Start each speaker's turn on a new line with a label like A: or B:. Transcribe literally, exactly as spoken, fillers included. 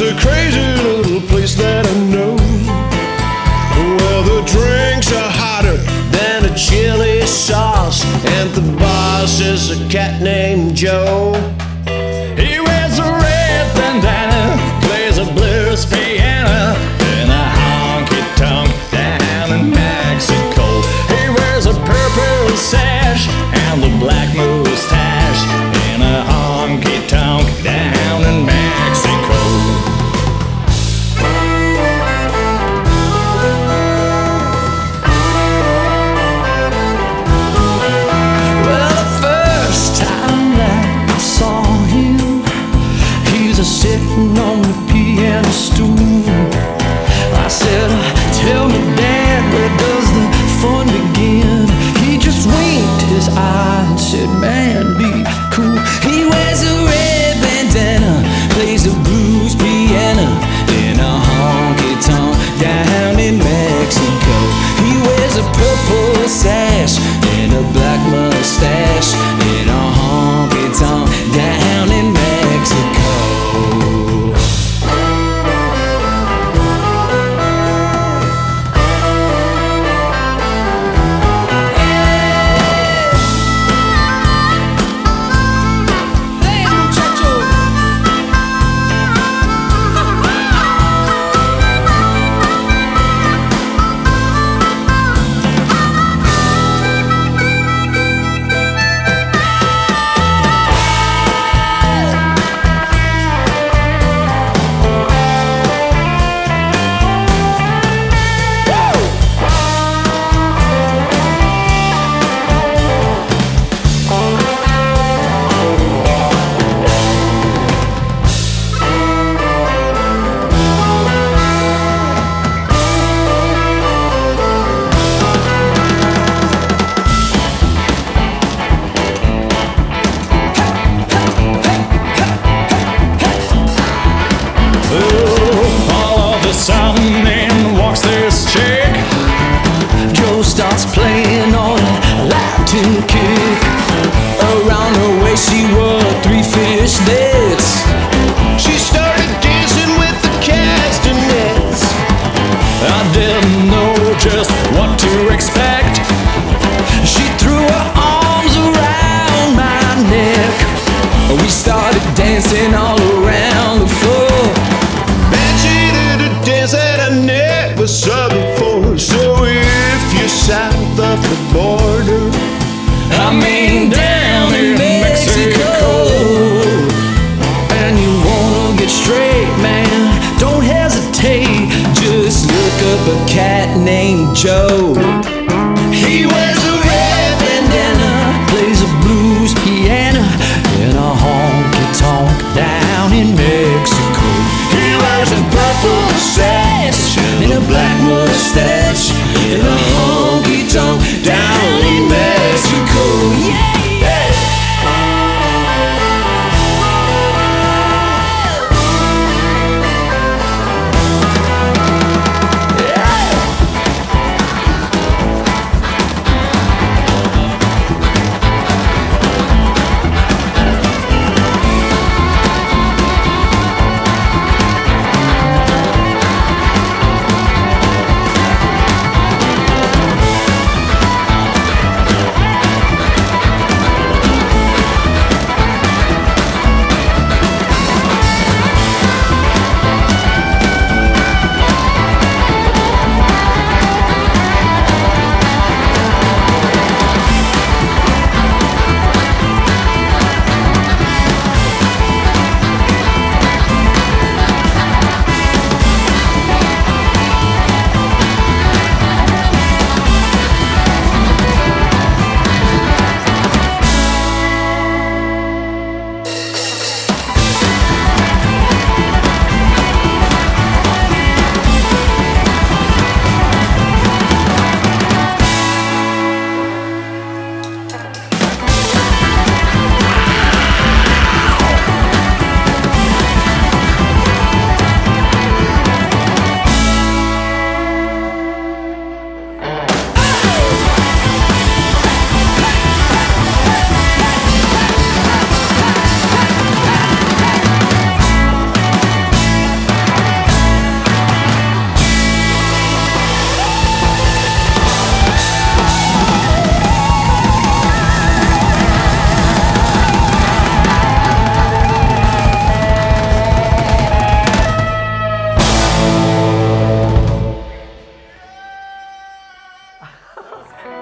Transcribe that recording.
A: a crazy little place that I know, where the drinks are hotter than a chili sauce, and the boss is a cat named Joe. He wears a red bandana, plays a blues piano in a honky-tonk down in Mexico. He wears a purple sash and a black mustache in a honky-tonk down in Mexico. Well, the first time that I saw him, he's a sitting on the piano stool. I said, tell me, Dad, where does the fun begin? He just winked his eye and said, man, be cool. He wears a red bandana, plays the blues piano in a honky-tonk down in Mexico. He wears a purple sash and a black mustache in a honky-tonk down in Mexico. Starts playing on a Latin kick. Around her waist she wore three fish nets. She started dancing with the castanets. I didn't know just what to expect. She threw her arms around my neck. We started dancing all around the floor. Man, she did a dance that I never saw before. So if you're south of the border, I mean down in Mexico, and you wanna get straight, man, don't hesitate. Just look up a cat named Joe. He wears a red bandana, plays a blues piano in a honky-tonk down in Mexico. He wears a purple sash and a black mustache in a honky-tonk down in Mexico. Yeah, yeah.
B: That was